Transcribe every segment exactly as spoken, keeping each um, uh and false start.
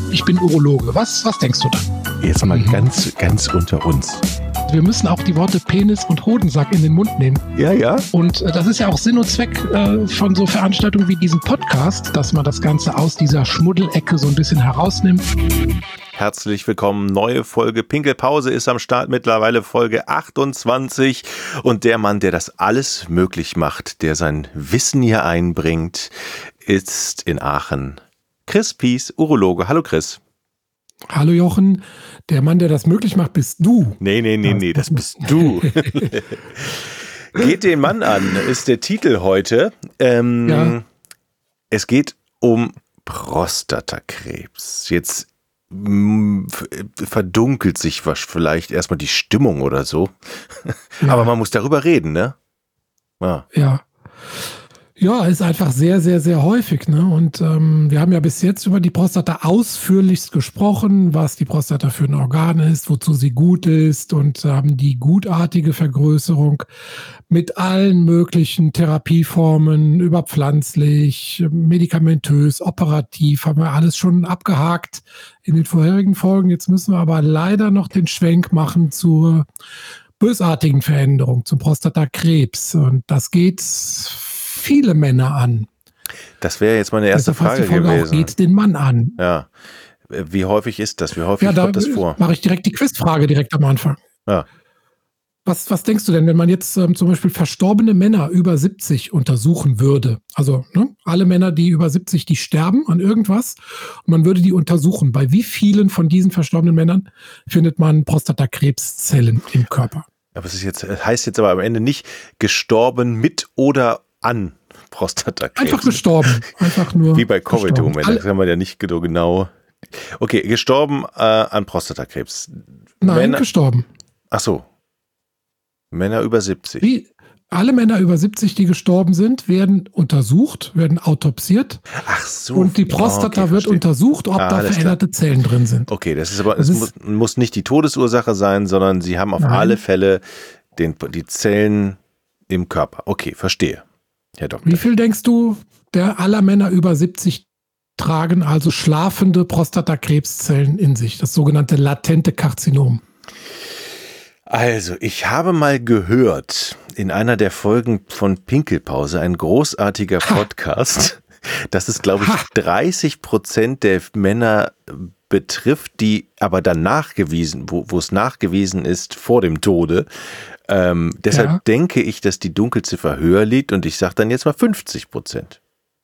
ich bin Urologe. Was, was denkst du dann? Jetzt mal mhm. ganz, ganz unter uns. Wir müssen auch die Worte Penis und Hodensack in den Mund nehmen. Ja, ja. Und äh, das ist ja auch Sinn und Zweck äh, von so Veranstaltungen wie diesem Podcast, dass man das Ganze aus dieser Schmuddelecke so ein bisschen herausnimmt. Herzlich willkommen. Neue Folge Pinkelpause ist am Start, mittlerweile Folge achtundzwanzig. Und der Mann, der das alles möglich macht, der sein Wissen hier einbringt, ist in Aachen Chris Pies, Urologe. Hallo Chris. Hallo Jochen. Der Mann, der das möglich macht, bist du. Nee, nee, nee, nee, das bist du. Geht den Mann an, ist der Titel heute. Ähm, ja. Es geht um Prostatakrebs. Jetzt mh, verdunkelt sich was vielleicht erstmal die Stimmung oder so. Ja. Aber man muss darüber reden, ne? Ja. Ja. Ja, ist einfach sehr, sehr, sehr häufig. Ne? Und ähm, wir haben ja bis jetzt über die Prostata ausführlichst gesprochen, was die Prostata für ein Organ ist, wozu sie gut ist und haben die gutartige Vergrößerung mit allen möglichen Therapieformen, über pflanzlich, medikamentös, operativ, haben wir alles schon abgehakt in den vorherigen Folgen. Jetzt müssen wir aber leider noch den Schwenk machen zur bösartigen Veränderung, zum Prostatakrebs. Und das geht viele Männer an. Das wäre jetzt meine erste Deshalb Frage die Folge gewesen. Auch geht den Mann an. Ja. Wie häufig ist das? Wie häufig ja, da kommt das vor? Mache ich direkt die Quizfrage direkt am Anfang. Ja. Was, was denkst du denn, wenn man jetzt ähm, zum Beispiel verstorbene Männer über siebzig untersuchen würde? Also ne, alle Männer, die über siebzig, die sterben an irgendwas. Und man würde die untersuchen. Bei wie vielen von diesen verstorbenen Männern findet man Prostatakrebszellen im Körper? Aber es ist jetzt, heißt jetzt aber am Ende nicht gestorben mit oder an Prostatakrebs. Einfach gestorben. Einfach nur wie bei Covid im Moment. Das kann man ja nicht genau. Okay, gestorben äh, an Prostatakrebs. Nein, Männer, gestorben. Ach so. Männer über siebzig. Wie alle Männer über siebzig, die gestorben sind, werden untersucht, werden autopsiert. Ach so. Und die Prostata okay, wird untersucht, ob ah, da veränderte klar. Zellen drin sind. Okay, das ist aber, das es ist, muss, muss nicht die Todesursache sein, sondern sie haben auf nein. alle Fälle den, die Zellen im Körper. Okay, verstehe. Herr Doktor. Wie viel denkst du, der aller Männer über siebzig tragen also schlafende Prostatakrebszellen in sich, das sogenannte latente Karzinom? Also, ich habe mal gehört, in einer der Folgen von Pinkelpause, ein großartiger Podcast, ha. dass es, glaube ich, ha. dreißig Prozent der Männer betrifft, die aber dann nachgewiesen, wo, wo es nachgewiesen ist vor dem Tode. Ähm, deshalb ja. denke ich, dass die Dunkelziffer höher liegt und ich sage dann jetzt mal fünfzig Prozent.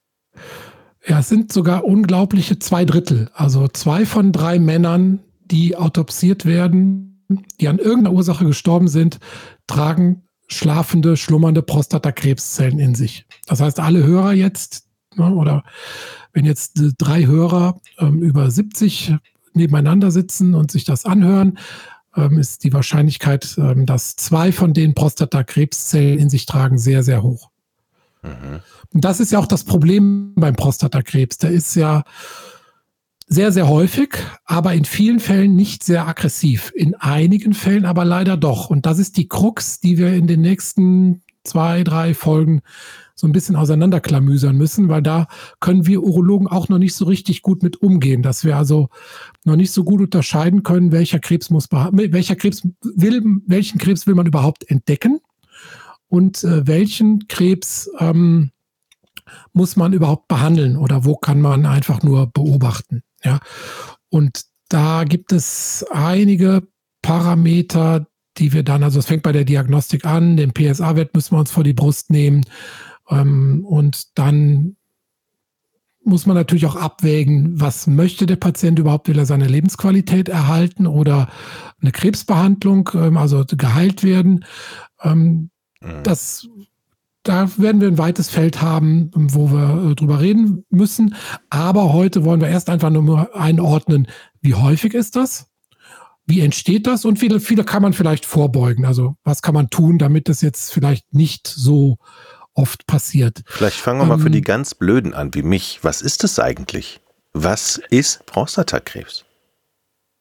Ja, es sind sogar unglaubliche zwei Drittel. Also zwei von drei Männern, die autopsiert werden, die an irgendeiner Ursache gestorben sind, tragen schlafende, schlummernde Prostatakrebszellen in sich. Das heißt, alle Hörer jetzt, ne, oder wenn jetzt drei Hörer ähm, über siebzig nebeneinander sitzen und sich das anhören, ähm, ist die Wahrscheinlichkeit, ähm, dass zwei von den Prostatakrebszellen in sich tragen, sehr, sehr hoch. Mhm. Und das ist ja auch das Problem beim Prostatakrebs. Der ist ja sehr, sehr häufig, aber in vielen Fällen nicht sehr aggressiv. In einigen Fällen aber leider doch. Und das ist die Krux, die wir in den nächsten zwei, drei Folgen so ein bisschen auseinanderklamüsern müssen, weil da können wir Urologen auch noch nicht so richtig gut mit umgehen, dass wir also noch nicht so gut unterscheiden können, welcher Krebs muss welcher Krebs will, welchen Krebs will man überhaupt entdecken und äh, welchen Krebs ähm, muss man überhaupt behandeln oder wo kann man einfach nur beobachten. Ja, und da gibt es einige Parameter, die wir dann, also es fängt bei der Diagnostik an, den P S A-Wert müssen wir uns vor die Brust nehmen ähm, und dann muss man natürlich auch abwägen, was möchte der Patient überhaupt, will er seine Lebensqualität erhalten oder eine Krebsbehandlung, ähm, also geheilt werden. Ähm, mhm. Das Da werden wir ein weites Feld haben, wo wir drüber reden müssen. Aber heute wollen wir erst einfach nur einordnen, wie häufig ist das? Wie entsteht das? Und viele, viele kann man vielleicht vorbeugen. Also was kann man tun, damit das jetzt vielleicht nicht so oft passiert? Vielleicht fangen wir ähm, mal für die ganz Blöden an, wie mich. Was ist das eigentlich? Was ist Prostatakrebs?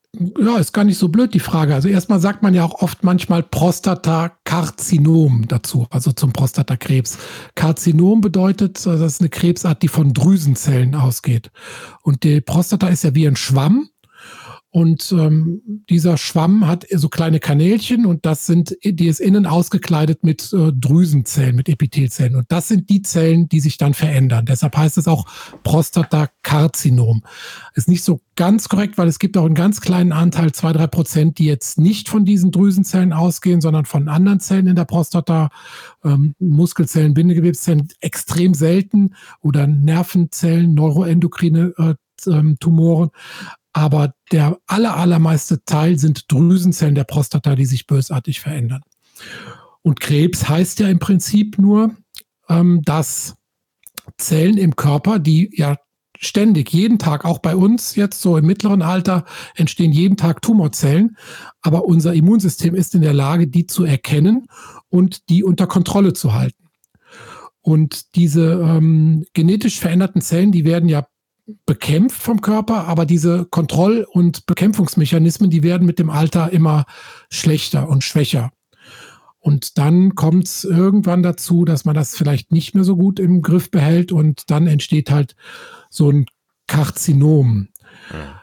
Ja, ist gar nicht so blöd, die Frage. Also erstmal sagt man ja auch oft manchmal Prostatakarzinom dazu, also zum Prostatakrebs. Karzinom bedeutet, das ist eine Krebsart, die von Drüsenzellen ausgeht. Und die Prostata ist ja wie ein Schwamm. Und ähm, dieser Schwamm hat so kleine Kanälchen und das sind, die ist innen ausgekleidet mit äh, Drüsenzellen, mit Epithelzellen. Und das sind die Zellen, die sich dann verändern. Deshalb heißt es auch Prostatakarzinom. Ist nicht so ganz korrekt, weil es gibt auch einen ganz kleinen Anteil, zwei, drei Prozent, die jetzt nicht von diesen Drüsenzellen ausgehen, sondern von anderen Zellen in der Prostata, ähm, Muskelzellen, Bindegewebszellen, extrem selten, oder Nervenzellen, neuroendokrine äh, Tumoren. Aber der aller, allermeiste Teil sind Drüsenzellen der Prostata, die sich bösartig verändern. Und Krebs heißt ja im Prinzip nur, ähm, dass Zellen im Körper, die ja ständig, jeden Tag, auch bei uns jetzt so im mittleren Alter, entstehen jeden Tag Tumorzellen. Aber unser Immunsystem ist in der Lage, die zu erkennen und die unter Kontrolle zu halten. Und diese ähm, genetisch veränderten Zellen, die werden ja bekämpft vom Körper, aber diese Kontroll- und Bekämpfungsmechanismen, die werden mit dem Alter immer schlechter und schwächer. Und dann kommt es irgendwann dazu, dass man das vielleicht nicht mehr so gut im Griff behält und dann entsteht halt so ein Karzinom. Ja.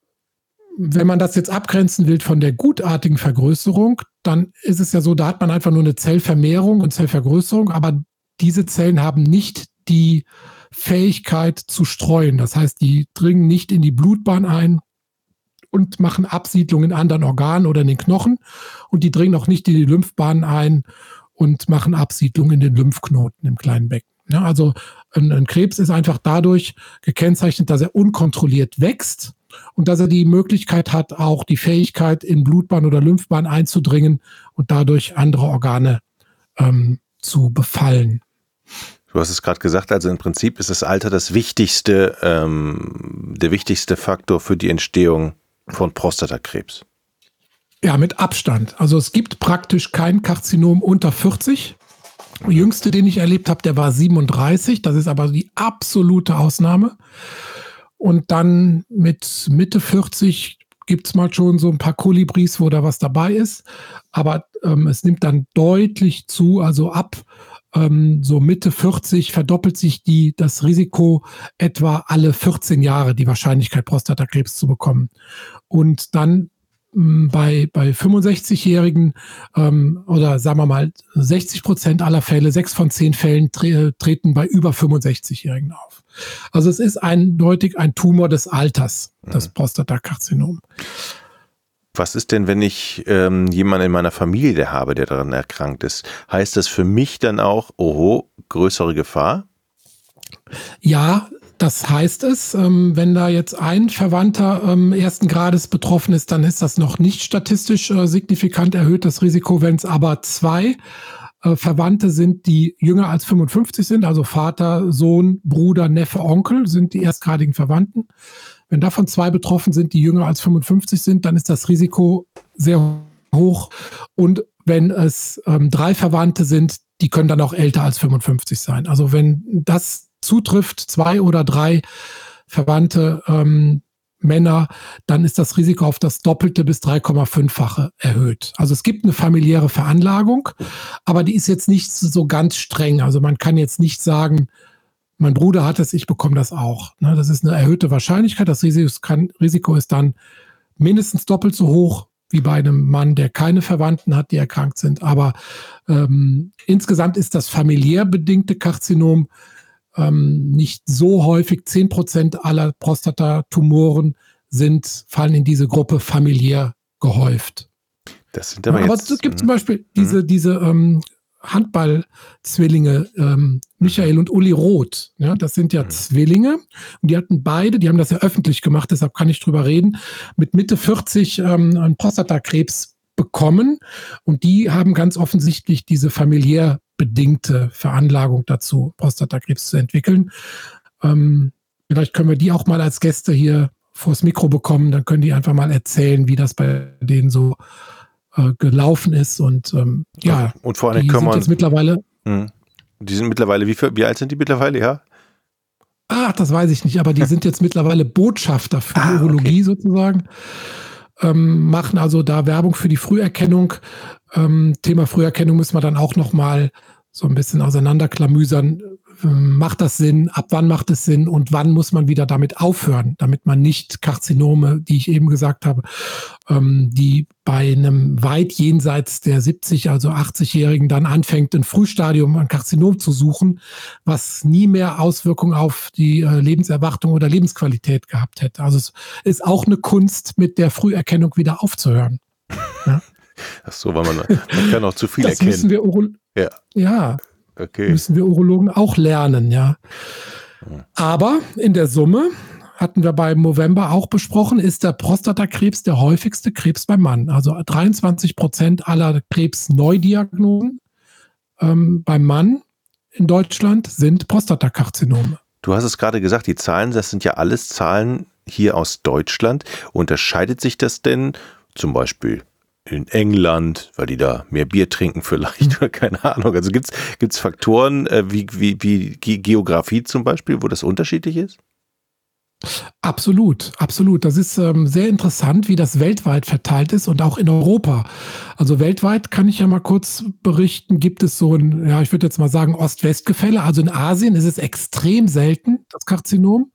Wenn man das jetzt abgrenzen will von der gutartigen Vergrößerung, dann ist es ja so, da hat man einfach nur eine Zellvermehrung und Zellvergrößerung, aber diese Zellen haben nicht die Fähigkeit zu streuen. Das heißt, die dringen nicht in die Blutbahn ein und machen Absiedlung in anderen Organen oder in den Knochen. Und die dringen auch nicht in die Lymphbahn ein und machen Absiedlung in den Lymphknoten im kleinen Becken. Ja, also ein, ein Krebs ist einfach dadurch gekennzeichnet, dass er unkontrolliert wächst und dass er die Möglichkeit hat, auch die Fähigkeit, in Blutbahn oder Lymphbahn einzudringen und dadurch andere Organe ähm, zu befallen. Du hast es gerade gesagt, also im Prinzip ist das Alter das wichtigste, ähm, der wichtigste Faktor für die Entstehung von Prostatakrebs. Ja, mit Abstand. Also es gibt praktisch kein Karzinom unter vierzig. Der jüngste, den ich erlebt habe, der war siebenunddreißig. Das ist aber die absolute Ausnahme. Und dann mit Mitte vierzig gibt es mal schon so ein paar Kolibris, wo da was dabei ist. Aber ähm, es nimmt dann deutlich zu, also ab ähm, so Mitte vierzig verdoppelt sich die, das Risiko etwa alle vierzehn Jahre, die Wahrscheinlichkeit, Prostatakrebs zu bekommen. Und dann bei, bei fünfundsechzigjährigen ähm, oder sagen wir mal sechzig Prozent aller Fälle, sechs von zehn Fällen tre- treten bei über fünfundsechzigjährigen auf. Also es ist eindeutig ein Tumor des Alters, das mhm. Prostatakarzinom. Was ist denn, wenn ich ähm, jemanden in meiner Familie habe, der daran erkrankt ist? Heißt das für mich dann auch, oho, größere Gefahr? Ja, das heißt es. Ähm, wenn da jetzt ein Verwandter ähm, ersten Grades betroffen ist, dann ist das noch nicht statistisch äh, signifikant erhöht, das Risiko. Wenn es aber zwei äh, Verwandte sind, die jünger als fünfundfünfzig sind, also Vater, Sohn, Bruder, Neffe, Onkel, sind die erstgradigen Verwandten. Wenn davon zwei betroffen sind, die jünger als fünfundfünfzig sind, dann ist das Risiko sehr hoch. Und wenn es ähm, drei Verwandte sind, die können dann auch älter als fünfundfünfzig sein. Also wenn das zutrifft, zwei oder drei verwandte ähm, Männer, dann ist das Risiko auf das Doppelte bis drei Komma fünffache erhöht. Also es gibt eine familiäre Veranlagung, aber die ist jetzt nicht so ganz streng. Also man kann jetzt nicht sagen, mein Bruder hat es, ich bekomme das auch. Das ist eine erhöhte Wahrscheinlichkeit. Das Risiko ist dann mindestens doppelt so hoch wie bei einem Mann, der keine Verwandten hat, die erkrankt sind. Aber ähm, insgesamt ist das familiär bedingte Karzinom ähm, nicht so häufig. Zehn Prozent aller Prostatatumoren sind, fallen in diese Gruppe familiär gehäuft. Das sind aber, ja, aber jetzt, es gibt zum Beispiel diese, diese ähm, Handball-Zwillinge, ähm, Michael und Uli Roth. Ja, das sind ja mhm. Zwillinge. Und die hatten beide, die haben das ja öffentlich gemacht, deshalb kann ich drüber reden, mit Mitte vierzig ähm, einen Prostatakrebs bekommen. Und die haben ganz offensichtlich diese familiär bedingte Veranlagung dazu, Prostatakrebs zu entwickeln. Ähm, vielleicht können wir die auch mal als Gäste hier vors Mikro bekommen. Dann können die einfach mal erzählen, wie das bei denen so gelaufen ist und ähm, ja, und vor allem die können sind wir, jetzt mittlerweile. Mh, die sind mittlerweile, wie, viel, wie alt sind die mittlerweile, ja? Ach, das weiß ich nicht, aber die sind jetzt mittlerweile Botschafter für ah, die Urologie okay. sozusagen. ähm, machen also da Werbung für die Früherkennung. Ähm, Thema Früherkennung müssen wir dann auch nochmal so ein bisschen auseinanderklamüsern. Ähm, macht das Sinn? Ab wann macht es Sinn? Und wann muss man wieder damit aufhören, damit man nicht Karzinome, die ich eben gesagt habe, ähm, die bei einem weit jenseits der siebzig, also achtzig-Jährigen dann anfängt, ein Frühstadium an Karzinom zu suchen, was nie mehr Auswirkungen auf die äh, Lebenserwartung oder Lebensqualität gehabt hätte. Also es ist auch eine Kunst, mit der Früherkennung wieder aufzuhören. Ja? Ach so, weil man, man kann auch zu viel das erkennen. Müssen wir Uro- ja. ja, okay. müssen wir Urologen auch lernen, ja. Aber in der Summe, hatten wir beim Movember auch besprochen, ist der Prostatakrebs der häufigste Krebs beim Mann. Also dreiundzwanzig Prozent aller Krebsneudiagnosen ähm, beim Mann in Deutschland sind Prostatakarzinome. Du hast es gerade gesagt, die Zahlen, das sind ja alles Zahlen hier aus Deutschland. Unterscheidet sich das denn zum Beispiel in England, weil die da mehr Bier trinken vielleicht oder keine Ahnung. Also gibt es Faktoren äh, wie, wie, wie Geografie zum Beispiel, wo das unterschiedlich ist? Absolut, absolut. Das ist ähm, sehr interessant, wie das weltweit verteilt ist und auch in Europa. Also weltweit kann ich ja mal kurz berichten, gibt es so ein, ja, ich würde jetzt mal sagen, Ost-West-Gefälle. Also in Asien ist es extrem selten, das Karzinom.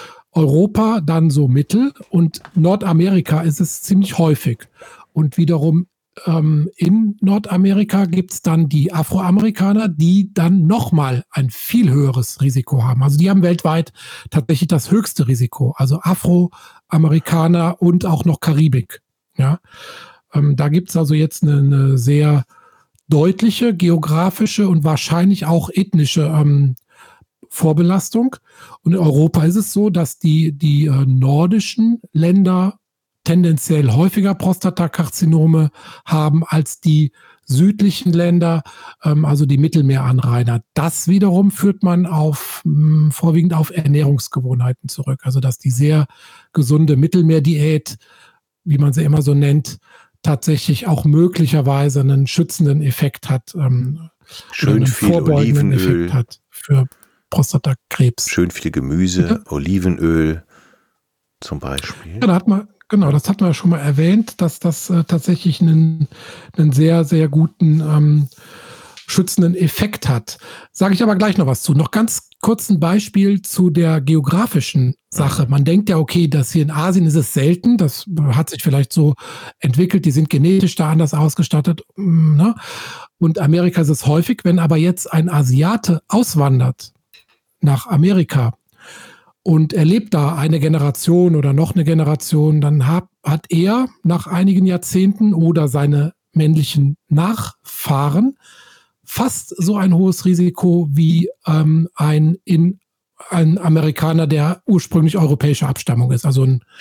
Europa dann so mittel und Nordamerika ist es ziemlich häufig. Und wiederum ähm, in Nordamerika gibt es dann die Afroamerikaner, die dann nochmal ein viel höheres Risiko haben. Also die haben weltweit tatsächlich das höchste Risiko. Also Afroamerikaner und auch noch Karibik. Ja? Ähm, da gibt es also jetzt eine, eine sehr deutliche geografische und wahrscheinlich auch ethnische ähm, Vorbelastung. Und in Europa ist es so, dass die, die äh, nordischen Länder tendenziell häufiger Prostatakarzinome haben als die südlichen Länder, ähm, also die Mittelmeeranrainer. Das wiederum führt man auf mh, vorwiegend auf Ernährungsgewohnheiten zurück. Also dass die sehr gesunde Mittelmeerdiät, wie man sie immer so nennt, tatsächlich auch möglicherweise einen schützenden Effekt hat. Ähm, Schön einen viel vorbeugenden Olivenöl. Effekt hat für Prostatakrebs. Schön viel Gemüse, Ja. Olivenöl zum Beispiel. Ja, da hat man, genau, das hatten wir ja schon mal erwähnt, dass das äh, tatsächlich einen, einen sehr, sehr guten ähm, schützenden Effekt hat. Sage ich aber gleich noch was zu. Noch ganz kurz ein Beispiel zu der geografischen Sache. Man denkt ja, okay, das hier in Asien ist es selten, das hat sich vielleicht so entwickelt, die sind genetisch da anders ausgestattet. Ne? Und Amerika ist es häufig, wenn aber jetzt ein Asiate auswandert nach Amerika und er lebt da eine Generation oder noch eine Generation, dann hat, hat er nach einigen Jahrzehnten oder seine männlichen Nachfahren fast so ein hohes Risiko wie ähm, ein, in, ein Amerikaner, der ursprünglich europäischer Abstammung ist, also ein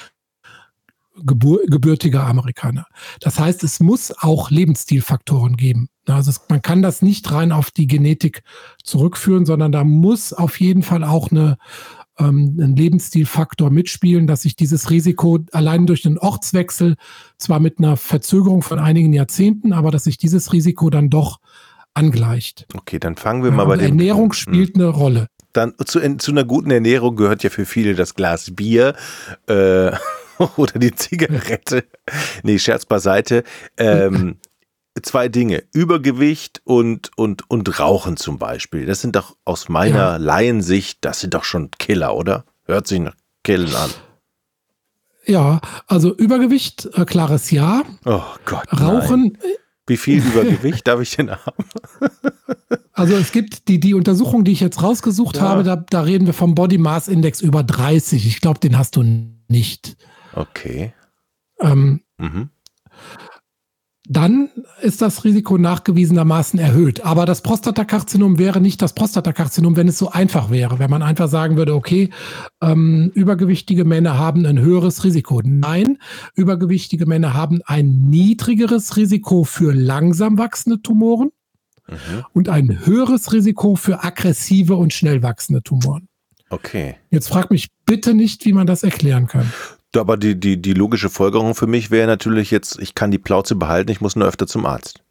gebur- gebürtiger Amerikaner. Das heißt, es muss auch Lebensstilfaktoren geben. Also es, man kann das nicht rein auf die Genetik zurückführen, sondern da muss auf jeden Fall auch eine ein Lebensstilfaktor mitspielen, dass sich dieses Risiko allein durch den Ortswechsel, zwar mit einer Verzögerung von einigen Jahrzehnten, aber dass sich dieses Risiko dann doch angleicht. Okay, dann fangen wir Ja, mal bei dem... Ernährung spielt eine Rolle. Dann zu, zu einer guten Ernährung gehört ja für viele das Glas Bier äh, oder die Zigarette. Nee, Scherz beiseite. Ähm, zwei Dinge, Übergewicht und, und, und Rauchen zum Beispiel. Das sind doch aus meiner Ja. Laiensicht, das sind doch schon Killer, oder? Hört sich nach Killen an. Ja, also Übergewicht, äh, klares Ja. Oh Gott, Rauchen, nein. Wie viel Übergewicht darf ich denn haben? also es gibt die, die Untersuchung, die ich jetzt rausgesucht Ja. habe, da, da reden wir vom Body Mass Index über dreißig. Ich glaube, den hast du nicht. Okay. Ähm, Mhm. Dann ist das Risiko nachgewiesenermaßen erhöht. Aber das Prostatakarzinom wäre nicht das Prostatakarzinom, wenn es so einfach wäre. Wenn man einfach sagen würde, okay, ähm, übergewichtige Männer haben ein höheres Risiko. Nein, übergewichtige Männer haben ein niedrigeres Risiko für langsam wachsende Tumoren Mhm. und ein höheres Risiko für aggressive und schnell wachsende Tumoren. Okay. Jetzt frag mich bitte nicht, wie man das erklären kann. Aber die, die, die logische Folgerung für mich wäre natürlich jetzt, ich kann die Plauze behalten, ich muss nur öfter zum Arzt.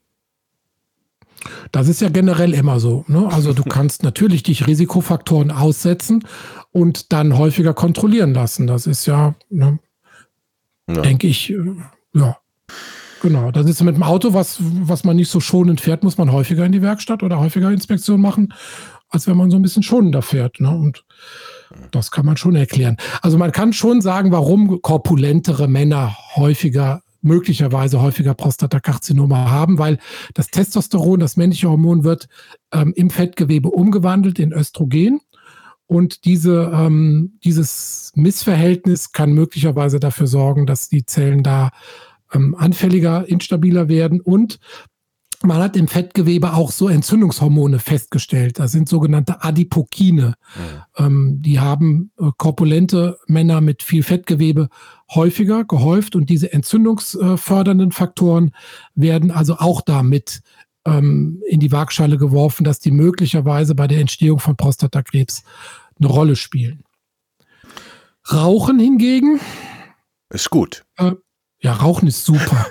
Das ist ja generell immer so. Ne? Also du kannst natürlich dich Risikofaktoren aussetzen und dann häufiger kontrollieren lassen. Das ist ja, ne, Ja. denke ich, Ja, genau. Dann ist mit dem Auto, was, was man nicht so schonend fährt, muss man häufiger in die Werkstatt oder häufiger Inspektion machen, als wenn man so ein bisschen schonender fährt. Ne? Und das kann man schon erklären. Also man kann schon sagen, warum korpulentere Männer häufiger, möglicherweise häufiger Prostatakarzinome haben, weil das Testosteron, das männliche Hormon, wird ähm, im Fettgewebe umgewandelt in Östrogen. Und diese, ähm, dieses Missverhältnis kann möglicherweise dafür sorgen, dass die Zellen da ähm, anfälliger, instabiler werden. Und man hat im Fettgewebe auch so Entzündungshormone festgestellt. Das sind sogenannte Adipokine. Mhm. Ähm, die haben äh, korpulente Männer mit viel Fettgewebe häufiger gehäuft. Und diese entzündungsfördernden Faktoren werden also auch damit ähm, in die Waagschale geworfen, dass die möglicherweise bei der Entstehung von Prostatakrebs eine Rolle spielen. Rauchen hingegen ist gut. Äh, ja, Rauchen ist super.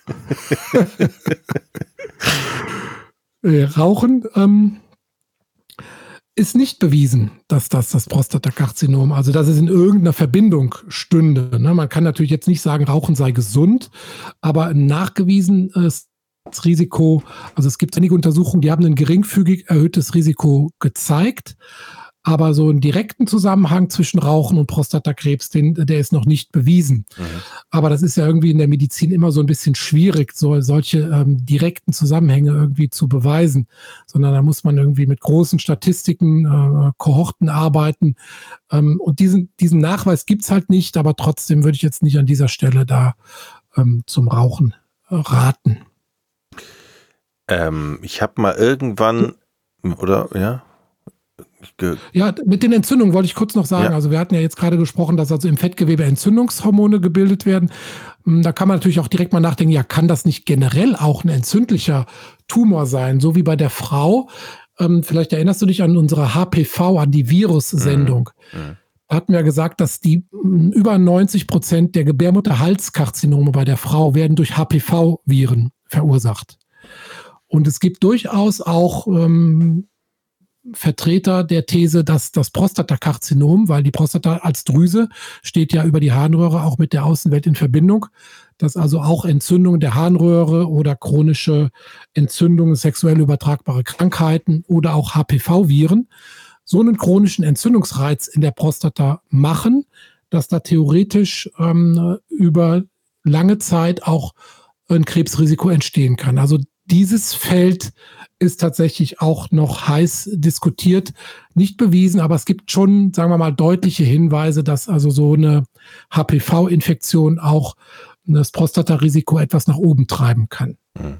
Rauchen ähm, ist nicht bewiesen, dass das das Prostatakarzinom, also dass es in irgendeiner Verbindung stünde. Ne? Man kann natürlich jetzt nicht sagen, Rauchen sei gesund, aber ein nachgewiesenes Risiko, also es gibt einige Untersuchungen, die haben ein geringfügig erhöhtes Risiko gezeigt, aber so einen direkten Zusammenhang zwischen Rauchen und Prostatakrebs, den, der ist noch nicht bewiesen. Mhm. Aber das ist ja irgendwie in der Medizin immer so ein bisschen schwierig, so, solche ähm, direkten Zusammenhänge irgendwie zu beweisen, sondern da muss man irgendwie mit großen Statistiken, äh, Kohorten arbeiten. Ähm, und diesen, diesen Nachweis gibt's halt nicht, aber trotzdem würde ich jetzt nicht an dieser Stelle da ähm, zum Rauchen äh, raten. Ähm, ich habe mal irgendwann, oder, ja? Ja, mit den Entzündungen wollte ich kurz noch sagen, ja. Also wir hatten ja jetzt gerade gesprochen, dass also im Fettgewebe Entzündungshormone gebildet werden. Da kann man natürlich auch direkt mal nachdenken, ja, kann das nicht generell auch ein entzündlicher Tumor sein, so wie bei der Frau? Ähm, vielleicht erinnerst du dich an unsere H P V, an die Virus-Sendung. Mhm. Da hatten wir gesagt, dass die über neunzig Prozent der Gebärmutterhalskarzinome bei der Frau werden durch H P V-Viren verursacht. Und es gibt durchaus auch ähm, Vertreter der These, dass das Prostatakarzinom, weil die Prostata als Drüse steht ja über die Harnröhre auch mit der Außenwelt in Verbindung, dass also auch Entzündungen der Harnröhre oder chronische Entzündungen, sexuell übertragbare Krankheiten oder auch H P V-Viren so einen chronischen Entzündungsreiz in der Prostata machen, dass da theoretisch ähm, über lange Zeit auch ein Krebsrisiko entstehen kann. Also dieses Feld ist tatsächlich auch noch heiß diskutiert, nicht bewiesen, aber es gibt schon, sagen wir mal, deutliche Hinweise, dass also so eine H P V-Infektion auch das Prostatarisiko etwas nach oben treiben kann.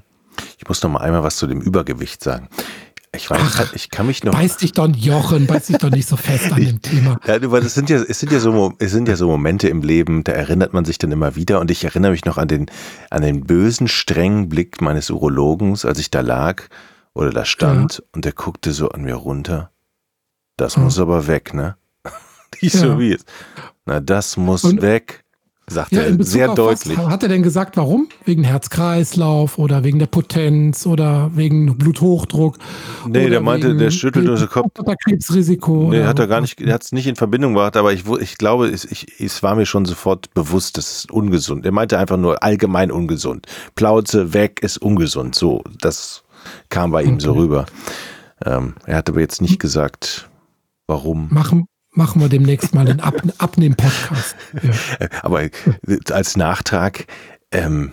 Ich muss noch mal einmal was zu dem Übergewicht sagen. Ich weiß, Ach, ich kann mich noch. Beiß dich doch, Jochen, beiß dich doch nicht so fest an dem Thema. Ja, aber das sind ja, es sind ja so, es sind ja so Momente im Leben, da erinnert man sich dann immer wieder. Und ich erinnere mich noch an den, an den bösen, strengen Blick meines Urologens, als ich da lag oder da stand, ja. Und der guckte so an mir runter. Das ja. muss aber weg, ne? Nicht ja. so wie es. Na, das muss und, weg. Sagt ja, er sehr deutlich. Was, hat er denn gesagt, warum? Wegen Herz-Kreislauf oder wegen der Potenz oder wegen Bluthochdruck? Nee, der meinte, der schüttelt nur den Kopf. Oder Krebsrisiko? Nee, oder hat er gar nicht, er hat es nicht in Verbindung gebracht, aber ich, ich glaube, es, ich, es war mir schon sofort bewusst, das ist ungesund. Er meinte einfach nur allgemein ungesund. Plauze weg ist ungesund. So, das kam bei ihm okay. so rüber. Ähm, er hat aber jetzt nicht gesagt, warum. Machen Machen wir demnächst mal den Ab Abnehmen-Podcast. Ja. Aber als Nachtrag, ähm,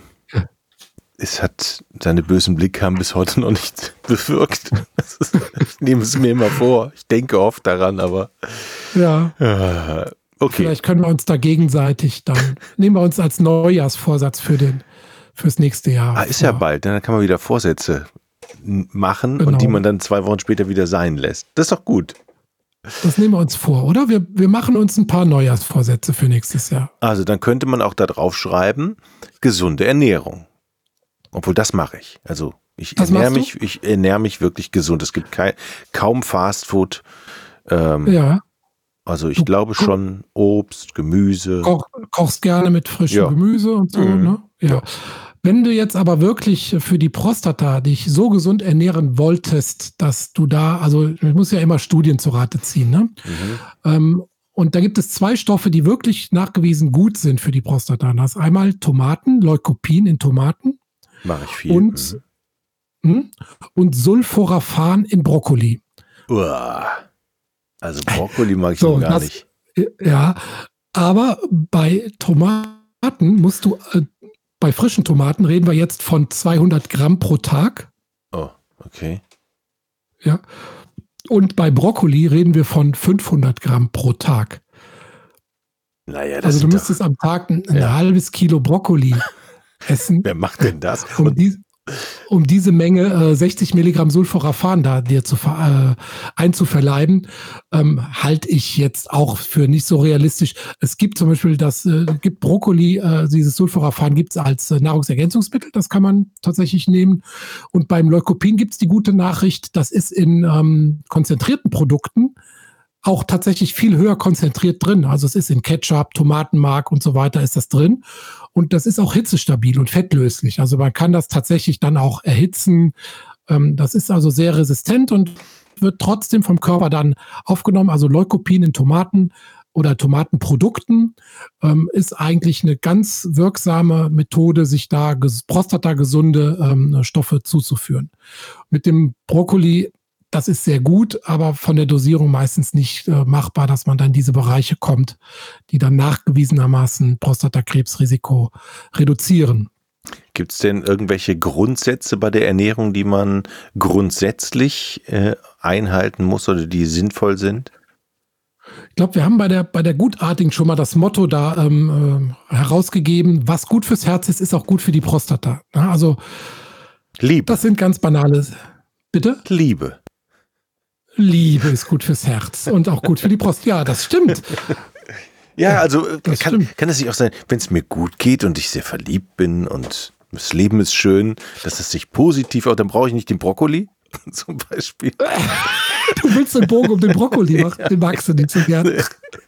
es hat, seine bösen Blick haben bis heute noch nicht bewirkt. Ich nehme es mir immer vor. Ich denke oft daran, aber. Ja. Äh, okay. Vielleicht können wir uns da gegenseitig dann, nehmen wir uns als Neujahrsvorsatz für den, fürs nächste Jahr. Ah, ist ja bald, dann kann man wieder Vorsätze machen genau. und die man dann zwei Wochen später wieder sein lässt. Das ist doch gut. Das nehmen wir uns vor, oder? Wir, wir machen uns ein paar Neujahrsvorsätze für nächstes Jahr. Also dann könnte man auch da drauf schreiben, gesunde Ernährung. Obwohl, das mache ich. Also ich das ernähre mich, ich ernähre mich wirklich gesund. Es gibt kein, kaum Fastfood. Ähm, ja. Also ich du, glaube schon Obst, Gemüse. Koch, kochst gerne mit frischem ja. Gemüse und so, mhm. ne? Ja. ja. Wenn du jetzt aber wirklich für die Prostata dich so gesund ernähren wolltest, dass du da, also ich muss ja immer Studien zu Rate ziehen, ne? Mhm. Ähm, Und da gibt es zwei Stoffe, die wirklich nachgewiesen gut sind für die Prostata. Das ist einmal Tomaten, Leukopen in Tomaten. Mache ich viel. Und, mhm. und Sulforaphan im Brokkoli. Uah. Also Brokkoli mag ich so, gar das, nicht. Ja, aber bei Tomaten musst du, äh, bei frischen Tomaten reden wir jetzt von zweihundert Gramm pro Tag. Oh, okay. Ja. Und bei Brokkoli reden wir von fünfhundert Gramm pro Tag. Naja, das also du ist müsstest doch, am Tag ein, ein ja. halbes Kilo Brokkoli essen. Wer macht denn das? Um, Und, die, um diese Menge äh, sechzig Milligramm Sulforaphan da dir zu ver, äh, einzuverleiben, ähm, halte ich jetzt auch für nicht so realistisch. Es gibt zum Beispiel das, äh, gibt Brokkoli, äh, dieses Sulforaphan gibt es als äh, Nahrungsergänzungsmittel, das kann man tatsächlich nehmen. Und beim Leukopen gibt es die gute Nachricht, das ist in ähm, konzentrierten Produkten auch tatsächlich viel höher konzentriert drin. Also es ist in Ketchup, Tomatenmark und so weiter ist das drin. Und das ist auch hitzestabil und fettlöslich. Also man kann das tatsächlich dann auch erhitzen. Das ist also sehr resistent und wird trotzdem vom Körper dann aufgenommen. Also Leukopen in Tomaten oder Tomatenprodukten ist eigentlich eine ganz wirksame Methode, sich da prostatagesunde Stoffe zuzuführen. Mit dem Brokkoli, das ist sehr gut, aber von der Dosierung meistens nicht äh, machbar, dass man dann in diese Bereiche kommt, die dann nachgewiesenermaßen Prostatakrebsrisiko reduzieren. gibt es denn irgendwelche Grundsätze bei der Ernährung, die man grundsätzlich äh, einhalten muss oder die sinnvoll sind? Ich glaube, wir haben bei der, bei der Gutartigen schon mal das Motto da ähm, äh, herausgegeben, was gut fürs Herz ist, ist auch gut für die Prostata. Ja, also Liebe. Das sind ganz banale. Bitte? Liebe. Liebe ist gut fürs Herz und auch gut für die Prostata. Ja, das stimmt. Ja, also Das kann, stimmt. kann es nicht auch sein, wenn es mir gut geht und ich sehr verliebt bin und das Leben ist schön, dass es sich positiv auch, dann brauche ich nicht den Brokkoli zum Beispiel. Du willst den Bogen um den Brokkoli machen, den magst du nicht so gerne.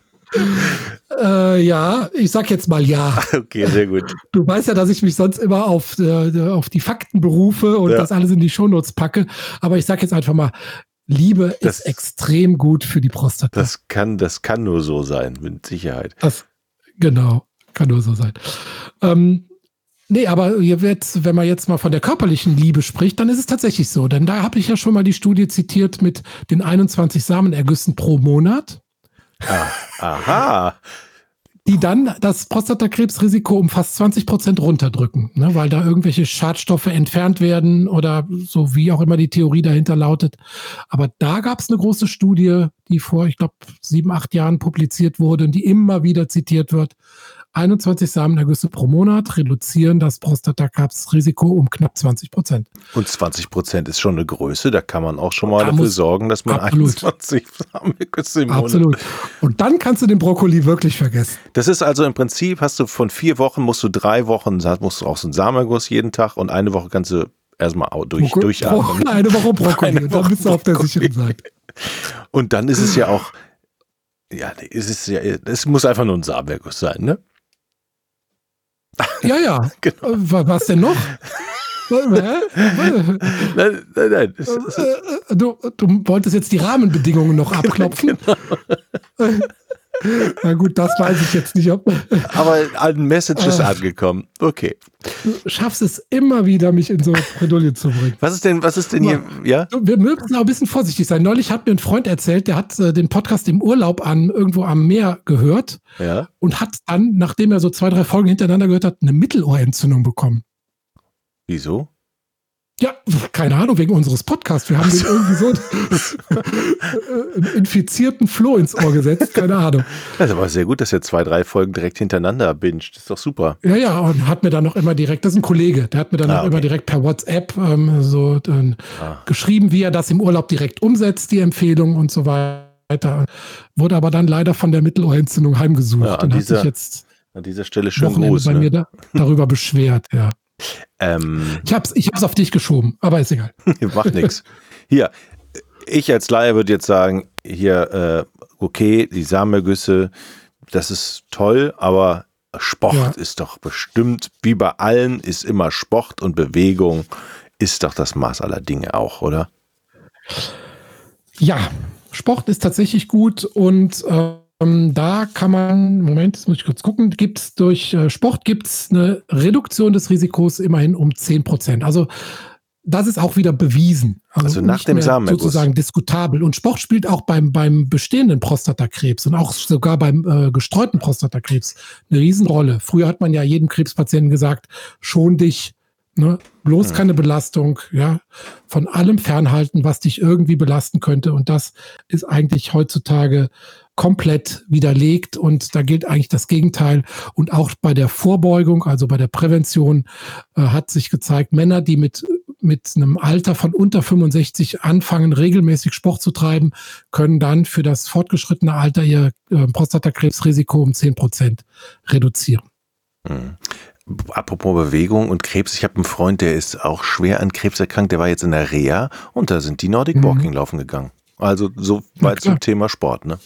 Äh, ja, ich sag jetzt mal ja. Okay, sehr gut. Du weißt ja, dass ich mich sonst immer auf, äh, auf die Fakten berufe und Ja. das alles in die Shownotes packe. Aber ich sag jetzt einfach mal, Liebe Das- ist extrem gut für die Prostata. Das kann, das kann nur so sein, mit Sicherheit. Das, genau, kann nur so sein. Ähm, nee, aber jetzt, wenn man jetzt mal von der körperlichen Liebe spricht, dann ist es tatsächlich so. Denn da habe ich ja schon mal die Studie zitiert mit den einundzwanzig Samenergüssen pro Monat, Ah, aha. die dann das Prostatakrebsrisiko um fast zwanzig Prozent runterdrücken, ne, weil da irgendwelche Schadstoffe entfernt werden oder so, wie auch immer die Theorie dahinter lautet. Aber da gab es eine große Studie, die vor, ich glaube, sieben, acht Jahren publiziert wurde und die immer wieder zitiert wird. einundzwanzig Samenergüsse pro Monat reduzieren das Prostatakrebsrisiko um knapp zwanzig Prozent. Und zwanzig Prozent ist schon eine Größe, da kann man auch schon mal Da dafür muss- sorgen, dass man absolut. einundzwanzig Samenergüsse im Monat. Absolut. Und dann kannst du den Brokkoli wirklich vergessen. Das ist also im Prinzip, hast du von vier Wochen, musst du drei Wochen, musst du auch so einen Samenerguss jeden Tag und eine Woche kannst du erstmal au- durch, Brokko- durchatmen. Bro- Eine Woche Brokkoli. Eine Und dann Woche bist du auf der Brokkoli. sicheren Seite. Und Und dann ist es ja auch, ja, es ist ja, es muss einfach nur ein Samenerguss sein, ne? Ja, ja. Genau. Äh, wa- Was denn noch? Hä? Nein, nein, nein. Es ist, Äh, Du, du wolltest jetzt die Rahmenbedingungen noch abklopfen? Na gut, das weiß ich jetzt nicht. Ob, aber ein Message ist Ah. angekommen. Okay. du schaffst es immer wieder, mich in so Bredouille zu bringen. Was ist denn, was ist denn hier, ja? Du, Wir müssen auch ein bisschen vorsichtig sein. Neulich hat mir ein Freund erzählt, der hat äh, den Podcast im Urlaub an irgendwo am Meer gehört Ja. und hat dann, nachdem er so zwei, drei Folgen hintereinander gehört hat, eine Mittelohrentzündung bekommen. Wieso? Ja, keine Ahnung, wegen unseres Podcasts. Wir haben den irgendwie so einen infizierten Floh ins Ohr gesetzt. Keine Ahnung. Das ist aber sehr gut, dass er zwei, drei Folgen direkt hintereinander binget. Das ist doch super. Ja, ja, und hat mir dann noch immer direkt, das ist ein Kollege, der hat mir dann Ah, noch okay. immer direkt per WhatsApp ähm, so äh, Ah. geschrieben, wie er das im Urlaub direkt umsetzt, die Empfehlung und so weiter. Wurde aber dann leider von der Mittelohrentzündung heimgesucht Ja, an und hat dieser- sich jetzt An dieser Stelle schön Wochenende Gruß. bei mir Ne? da, darüber beschwert. Ja. Ähm, Ich hab's, ich hab's auf dich geschoben, aber ist egal. macht nichts. Hier, ich als Laie würde jetzt sagen, hier, äh, okay, die Samenergüsse, das ist toll, aber Sport Ja. ist doch bestimmt, wie bei allen, ist immer Sport und Bewegung, ist doch das Maß aller Dinge auch, oder? Ja, Sport ist tatsächlich gut und ähm, da kann man, Moment, jetzt muss ich kurz gucken, gibt es durch äh, Sport gibt's eine Reduktion des Risikos immerhin um zehn Prozent. Also das ist auch wieder bewiesen. Also, also nach nicht dem mehr Samenerguss. sozusagen diskutabel. Und Sport spielt auch beim, beim bestehenden Prostatakrebs und auch sogar beim äh, gestreuten Prostatakrebs eine Riesenrolle. Früher hat man ja jedem Krebspatienten gesagt, schon dich, ne? Bloß keine Belastung, ja, von allem fernhalten, was dich irgendwie belasten könnte. Und das ist eigentlich heutzutage komplett widerlegt und da gilt eigentlich das Gegenteil. Und auch bei der Vorbeugung, also bei der Prävention, äh, hat sich gezeigt, Männer, die mit, mit einem Alter von unter fünfundsechzig anfangen, regelmäßig Sport zu treiben, können dann für das fortgeschrittene Alter ihr äh, Prostatakrebsrisiko um zehn Prozent reduzieren. Mhm. Apropos Bewegung und Krebs, ich habe einen Freund, der ist auch schwer an Krebs erkrankt, der war jetzt in der Reha und da sind die Nordic mhm. Walking laufen gegangen. Also so weit zum Thema Sport, ne?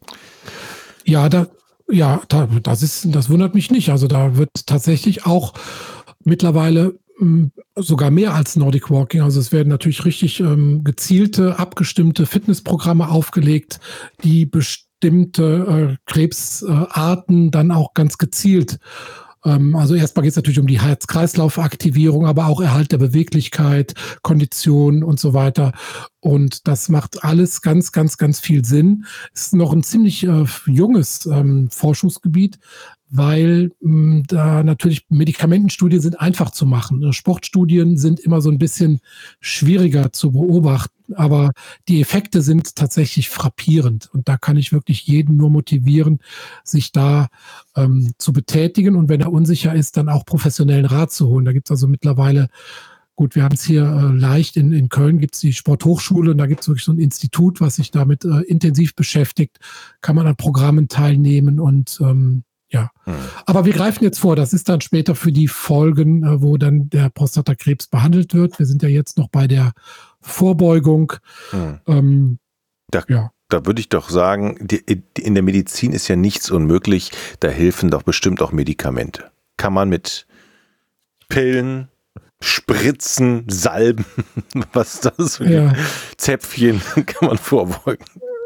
Ja, da, ja, da, das ist, das wundert mich nicht. Also da wird tatsächlich auch mittlerweile mh, sogar mehr als Nordic Walking. Also es werden natürlich richtig ähm, gezielte, abgestimmte Fitnessprogramme aufgelegt, die bestimmte äh, Krebsarten äh, dann auch ganz gezielt. Ähm, also erstmal geht es natürlich um die Herz-Kreislauf-Aktivierung, aber auch Erhalt der Beweglichkeit, Kondition und so weiter. Und das macht alles ganz, ganz, ganz viel Sinn. Es ist noch ein ziemlich äh, junges ähm, Forschungsgebiet, weil mh, da natürlich Medikamentenstudien sind einfach zu machen. Sportstudien sind immer so ein bisschen schwieriger zu beobachten, aber die Effekte sind tatsächlich frappierend. Und da kann ich wirklich jeden nur motivieren, sich da ähm, zu betätigen und wenn er unsicher ist, dann auch professionellen Rat zu holen. Da gibt es also mittlerweile, gut, wir haben es hier äh, leicht, in, in Köln gibt es die Sporthochschule und da gibt es wirklich so ein Institut, was sich damit äh, intensiv beschäftigt, kann man an Programmen teilnehmen und ähm, ja, hm. aber wir greifen jetzt vor, das ist dann später für die Folgen, äh, wo dann der Prostatakrebs behandelt wird. Wir sind ja jetzt noch bei der Vorbeugung. Hm. Ähm, da, ja. da würde ich doch sagen, die, die, in der Medizin ist ja nichts unmöglich, da helfen doch bestimmt auch Medikamente. Kann man mit Pillen, Spritzen, Salben, was ist das? Ja. Zäpfchen kann man vorbeugen.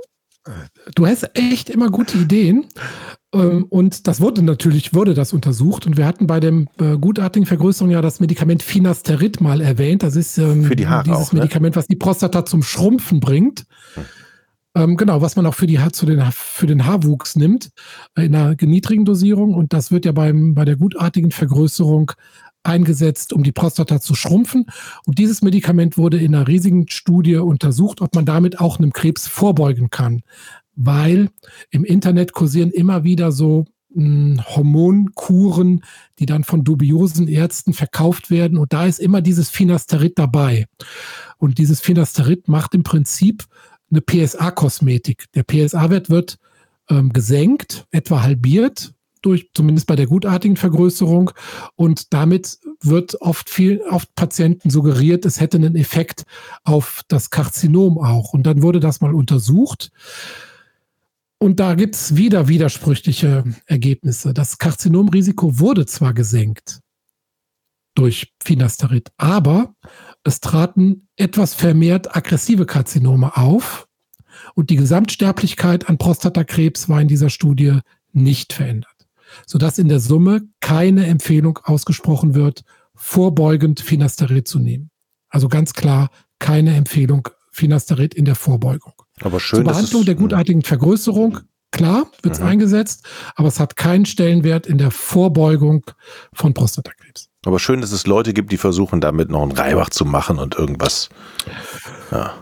Du hast echt immer gute Ideen. Und das wurde natürlich, wurde das untersucht. Und wir hatten bei dem äh, gutartigen Vergrößerung ja das Medikament Finasterid mal erwähnt. Das ist ähm, für die Haare dieses auch, ne? Medikament, was die Prostata zum Schrumpfen bringt. Hm. Ähm, genau, was man auch für, die, zu den, für den Haarwuchs nimmt, äh, in einer niedrigen Dosierung. Und das wird ja beim, bei der gutartigen Vergrößerung eingesetzt, um die Prostata zu schrumpfen. Und dieses Medikament wurde in einer riesigen Studie untersucht, ob man damit auch einem Krebs vorbeugen kann. Weil im Internet kursieren immer wieder so mh, Hormonkuren, die dann von dubiosen Ärzten verkauft werden. Und da ist immer dieses Finasterid dabei. Und dieses Finasterid macht im Prinzip eine P S A-Kosmetik. Der P S A-Wert wird ähm, gesenkt, etwa halbiert, durch, zumindest bei der gutartigen Vergrößerung. Und damit wird oft viel, oft Patienten suggeriert, es hätte einen Effekt auf das Karzinom auch. Und dann wurde das mal untersucht. Und da gibt es wieder widersprüchliche Ergebnisse. Das Karzinomrisiko wurde zwar gesenkt durch Finasterid, aber es traten etwas vermehrt aggressive Karzinome auf und die Gesamtsterblichkeit an Prostatakrebs war in dieser Studie nicht verändert, sodass in der Summe keine Empfehlung ausgesprochen wird, vorbeugend Finasterid zu nehmen. Also ganz klar keine Empfehlung Finasterid in der Vorbeugung. Aber schön, Zur Behandlung der gutartigen Vergrößerung, klar, wird es mhm. eingesetzt, aber es hat keinen Stellenwert in der Vorbeugung von Prostatakrebs. Aber schön, dass es Leute gibt, die versuchen, damit noch einen Reibach zu machen und irgendwas. Ja,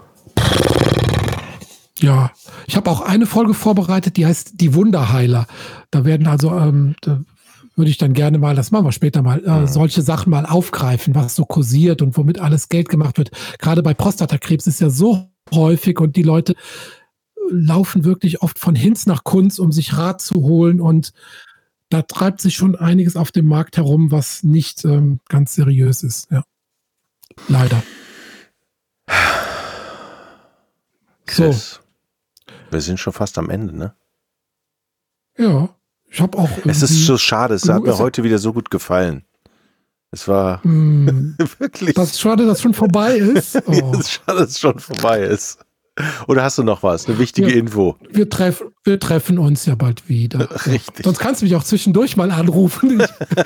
ja. Ich habe auch eine Folge vorbereitet, die heißt Die Wunderheiler. Da werden also, ähm, da würde ich dann gerne mal, das machen wir später mal, äh, mhm. solche Sachen mal aufgreifen, was so kursiert und womit alles Geld gemacht wird. Gerade bei Prostatakrebs ist ja so häufig und die Leute laufen wirklich oft von Hinz nach Kunz, um sich Rat zu holen und da treibt sich schon einiges auf dem Markt herum, was nicht ähm, ganz seriös ist. Ja. Leider. So. Wir sind schon fast am Ende, ne? Ja. Ich habe auch. Es ist so schade, es hat mir heute wieder so gut gefallen. Es war mm, wirklich. Das ist schade, dass es schon vorbei ist. Oh. Es ist schade, dass es schon vorbei ist. Oder hast du noch was? Eine wichtige wir, Info? Wir, treff, wir treffen uns ja bald wieder. Richtig. Sonst kannst du mich auch zwischendurch mal anrufen.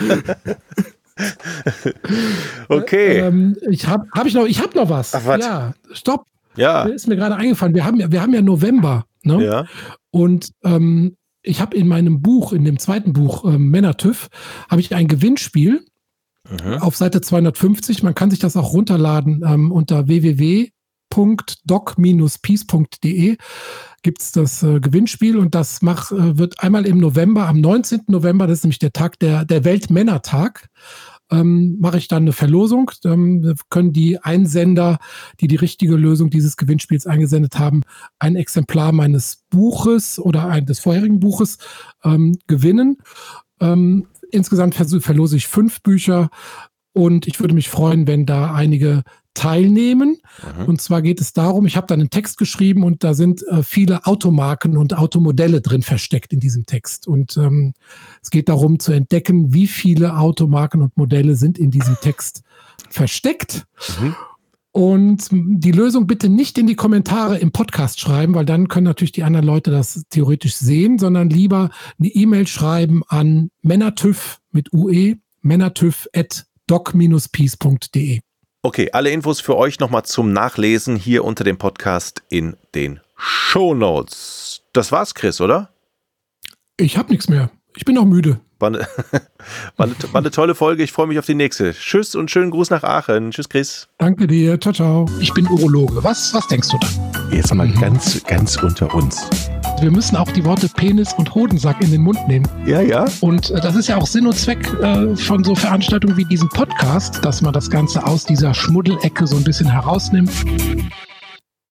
Okay. Ähm, ich habe hab ich noch, ich hab noch was. Ach, was? Ja, stopp. Ja. Ist mir gerade eingefallen. Wir haben ja, wir haben ja November. Ne? Ja. Und ähm, ich habe in meinem Buch, in dem zweiten Buch, ähm, Männer-TÜV, habe ich ein Gewinnspiel mhm. auf Seite zweihundertfünfzig. Man kann sich das auch runterladen ähm, unter w w w punkt doc dash peace punkt d e gibt es das äh, Gewinnspiel und das mach, äh, wird einmal im November, am neunzehnten November, das ist nämlich der Tag, der, der Weltmännertag, ähm, mache ich dann eine Verlosung. Ähm, können die Einsender, die die richtige Lösung dieses Gewinnspiels eingesendet haben, ein Exemplar meines Buches oder ein, des vorherigen Buches ähm, gewinnen. Ähm, insgesamt verlose ich fünf Bücher und ich würde mich freuen, wenn da einige teilnehmen. Mhm. Und zwar geht es darum, ich habe da einen Text geschrieben und da sind äh, viele Automarken und Automodelle drin versteckt in diesem Text. Und ähm, es geht darum zu entdecken, wie viele Automarken und Modelle sind in diesem Text versteckt. Mhm. Und die Lösung bitte nicht in die Kommentare im Podcast schreiben, weil dann können natürlich die anderen Leute das theoretisch sehen, sondern lieber eine E-Mail schreiben an männertüv mit U E, männertüv at doc dash peace punkt d e. Okay, alle Infos für euch nochmal zum Nachlesen hier unter dem Podcast in den Shownotes. Das war's, Chris, oder? Ich habe nichts mehr. Ich bin auch müde. War eine, war, eine, war eine tolle Folge. Ich freue mich auf die nächste. Tschüss und schönen Gruß nach Aachen. Tschüss, Chris. Danke dir. Ciao, ciao. Ich bin Urologe. Was, was denkst du dann? Jetzt mal mhm. ganz, ganz unter uns. Wir müssen auch die Worte Penis und Hodensack in den Mund nehmen. Ja, ja. Und äh, das ist ja auch Sinn und Zweck äh, von so Veranstaltungen wie diesem Podcast, dass man das Ganze aus dieser Schmuddelecke so ein bisschen herausnimmt.